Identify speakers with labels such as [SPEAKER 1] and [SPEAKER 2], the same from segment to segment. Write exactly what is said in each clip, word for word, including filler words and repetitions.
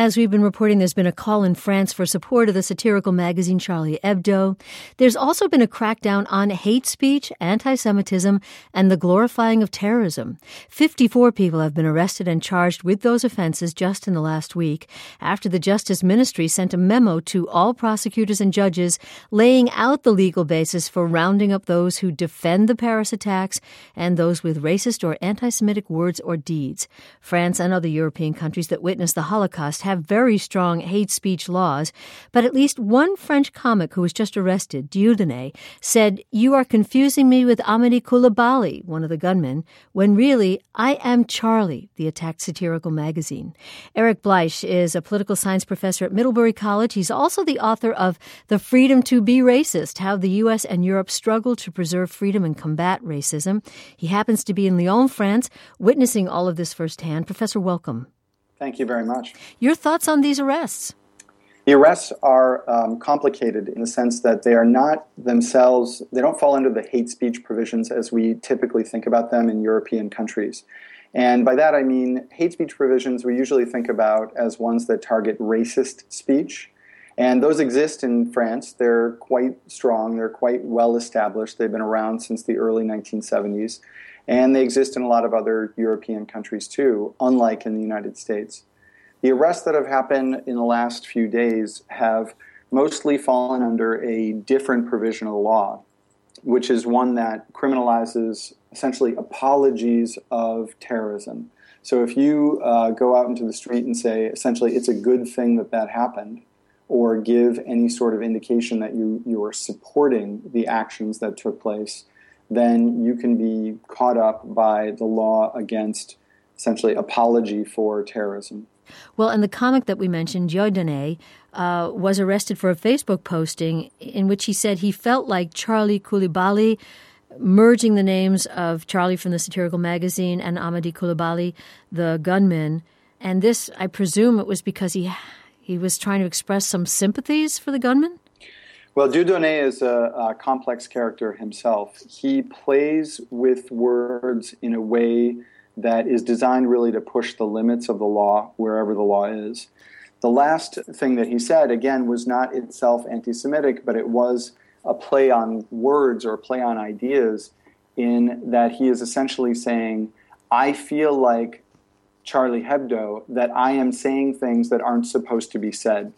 [SPEAKER 1] as we've been reporting, there's been a call in France for support of the satirical magazine Charlie Hebdo. There's also been a crackdown on hate speech, anti-Semitism, and the glorifying of terrorism. fifty-four people have been arrested and charged with those offenses just in the last week after the Justice Ministry sent a memo to all prosecutors and judges laying out the legal basis for rounding up those who defend the Paris attacks and those with racist or anti-Semitic words or deeds. France and other European countries that witnessed the Holocaust have very strong hate speech laws, but at least one French comic who was just arrested, Dieudonné, said, "You are confusing me with Amedy Coulibaly," one of the gunmen, when really, I am Charlie, the attacked satirical magazine. Eric Bleich is a political science professor at Middlebury College. He's also the author of The Freedom to Be Racist, How the U S and Europe Struggle to Preserve Freedom and Combat Racism. He happens to be in Lyon, France, witnessing all of this firsthand. Professor, welcome.
[SPEAKER 2] Thank you very much.
[SPEAKER 1] Your thoughts on these arrests?
[SPEAKER 2] The arrests are um, complicated in the sense that they are not themselves, they don't fall under the hate speech provisions as we typically think about them in European countries. And by that I mean hate speech provisions we usually think about as ones that target racist speech. And those exist in France. They're quite strong. They're quite well established. They've been around since the early nineteen seventies. And they exist in a lot of other European countries too, unlike in the United States. The arrests that have happened in the last few days have mostly fallen under a different provision of the law, which is one that criminalizes essentially apologies of terrorism. So if you uh, go out into the street and say, essentially, it's a good thing that that happened, or give any sort of indication that you, you are supporting the actions that took place, then you can be caught up by the law against, essentially, apology for terrorism.
[SPEAKER 1] Well, and the comic that we mentioned, Dieudonné, uh, was arrested for a Facebook posting in which he said he felt like Charlie Coulibaly, merging the names of Charlie from the satirical magazine and Amedy Coulibaly, the gunman. And this, I presume it was because he he was trying to express some sympathies for the gunman?
[SPEAKER 2] Well, Dieudonné is a, a complex character himself. He plays with words in a way that is designed really to push the limits of the law wherever the law is. The last thing that he said, again, was not itself anti-Semitic, but it was a play on words or a play on ideas in that he is essentially saying, I feel like Charlie Hebdo, that I am saying things that aren't supposed to be said.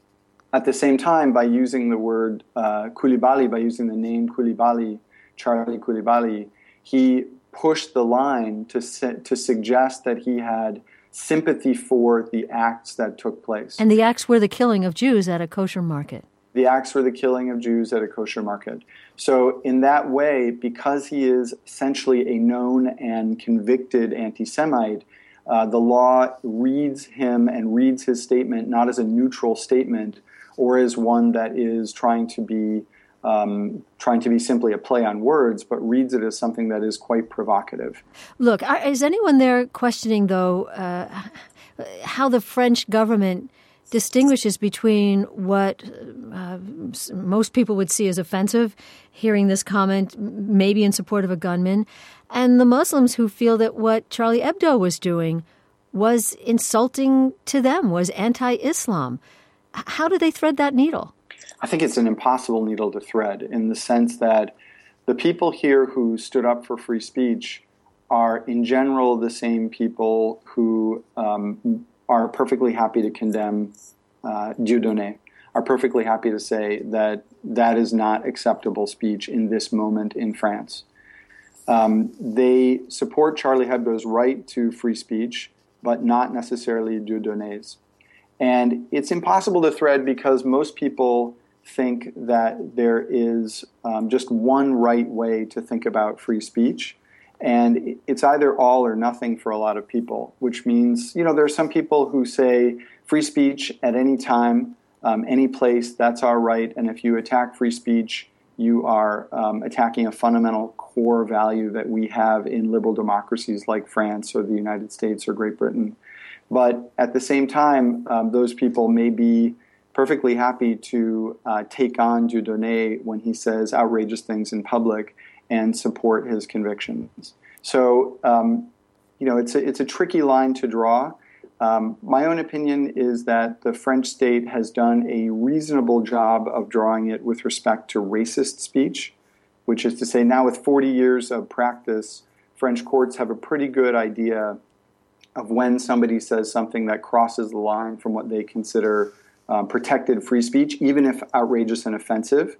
[SPEAKER 2] At the same time, by using the word uh, Coulibaly, by using the name Coulibaly, Charlie Coulibaly, he pushed the line to to suggest that he had sympathy for the acts that took place.
[SPEAKER 1] And the acts were the killing of Jews at a kosher market.
[SPEAKER 2] The acts were the killing of Jews at a kosher market. So in that way, because he is essentially a known and convicted anti-Semite, uh, the law reads him and reads his statement not as a neutral statement or as one that is trying to be Um, trying to be simply a play on words, but reads it as something that is quite provocative.
[SPEAKER 1] Look, are, is anyone there questioning, though, uh, how the French government distinguishes between what uh, most people would see as offensive, hearing this comment, maybe in support of a gunman, and the Muslims who feel that what Charlie Hebdo was doing was insulting to them, was anti-Islam? How do they thread that needle?
[SPEAKER 2] I think it's an impossible needle to thread in the sense that the people here who stood up for free speech are in general the same people who um, are perfectly happy to condemn uh, Dieudonné, are perfectly happy to say that that is not acceptable speech in this moment in France. Um, they support Charlie Hebdo's right to free speech, but not necessarily Dieudonné's. And it's impossible to thread because most people think that there is um, just one right way to think about free speech. And it's either all or nothing for a lot of people, which means, you know, there are some people who say free speech at any time, um, any place, that's our right. And if you attack free speech, you are um, attacking a fundamental core value that we have in liberal democracies like France or the United States or Great Britain. But at the same time, um, those people may be perfectly happy to uh, take on Dieudonné when he says outrageous things in public and support his convictions. So, um, you know, it's a, it's a tricky line to draw. Um, my own opinion is that the French state has done a reasonable job of drawing it with respect to racist speech, which is to say now with forty years of practice, French courts have a pretty good idea of when somebody says something that crosses the line from what they consider um, protected free speech, even if outrageous and offensive,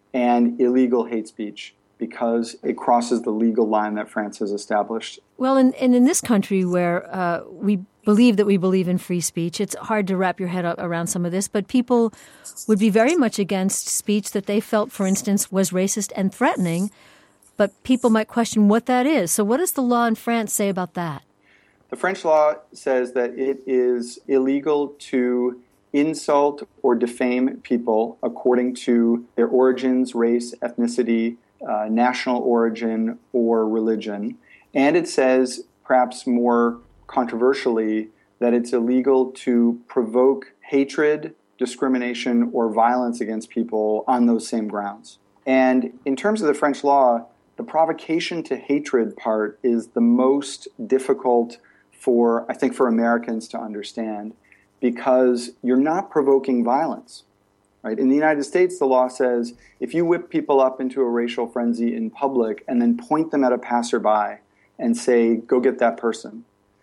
[SPEAKER 2] and illegal hate speech, because it crosses the legal line that France has established.
[SPEAKER 1] Well, and, and in this country where uh, we believe that we believe in free speech, it's hard to wrap your head up around some of this, but people would be very much against speech that they felt, for instance, was racist and threatening, but people might question what that is. So what does the law in France say about that?
[SPEAKER 2] The French law says that it is illegal to insult or defame people according to their origins, race, ethnicity, uh, national origin, or religion. And it says, perhaps more controversially, that it's illegal to provoke hatred, discrimination, or violence against people on those same grounds. And in terms of the French law, the provocation to hatred part is the most difficult for, I think, for Americans to understand, because you're not provoking violence. Right? In the United States, the law says if you whip people up into a racial frenzy in public and then point them at a passerby and say, go get that person,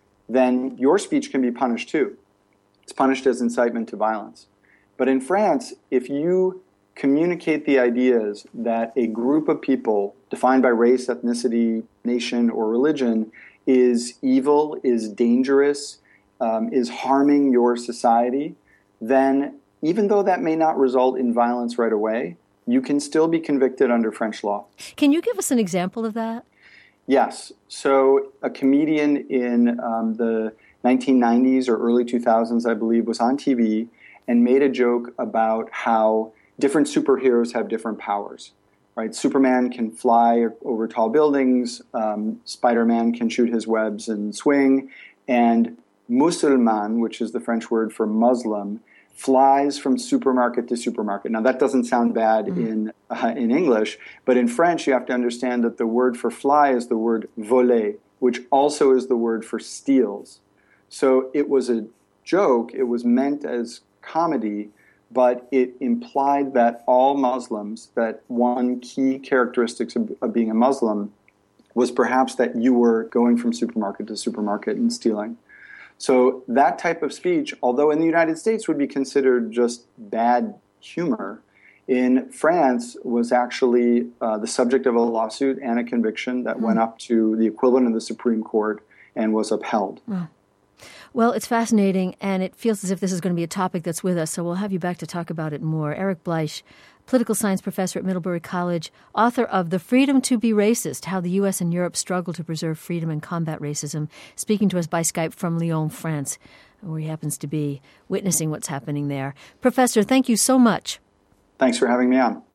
[SPEAKER 2] then your speech can be punished too. It's punished as incitement to violence. But in France, if you communicate the ideas that a group of people defined by race, ethnicity, nation, or religion is evil, is dangerous, um, is harming your society, then even though that may not result in violence right away, you can still be convicted under French law.
[SPEAKER 1] Can you give us an example of that?
[SPEAKER 2] Yes. So a comedian in um, the nineteen nineties or early two thousands, I believe, was on T V and made a joke about how different superheroes have different powers. Right? Superman can fly over tall buildings, um, Spider-Man can shoot his webs and swing, and musulman, which is the French word for Muslim, flies from supermarket to supermarket. Now, that doesn't sound bad mm. in uh, in English, but in French, you have to understand that the word for fly is the word voler, which also is the word for steals. So it was a joke. It was meant as comedy, but it implied that all Muslims, that one key characteristic of, of being a Muslim was perhaps that you were going from supermarket to supermarket and stealing. So that type of speech, although in the United States would be considered just bad humor, in France was actually uh, the subject of a lawsuit and a conviction that mm. went up to the equivalent of the Supreme Court and was upheld.
[SPEAKER 1] Wow. Well, it's fascinating, and it feels as if this is going to be a topic that's with us, so we'll have you back to talk about it more. Eric Bleich, political science professor at Middlebury College, author of The Freedom to be Racist, How the U S and Europe Struggle to Preserve Freedom and Combat Racism, speaking to us by Skype from Lyon, France, where he happens to be witnessing what's happening there. Professor, thank you so much.
[SPEAKER 2] Thanks for having me on.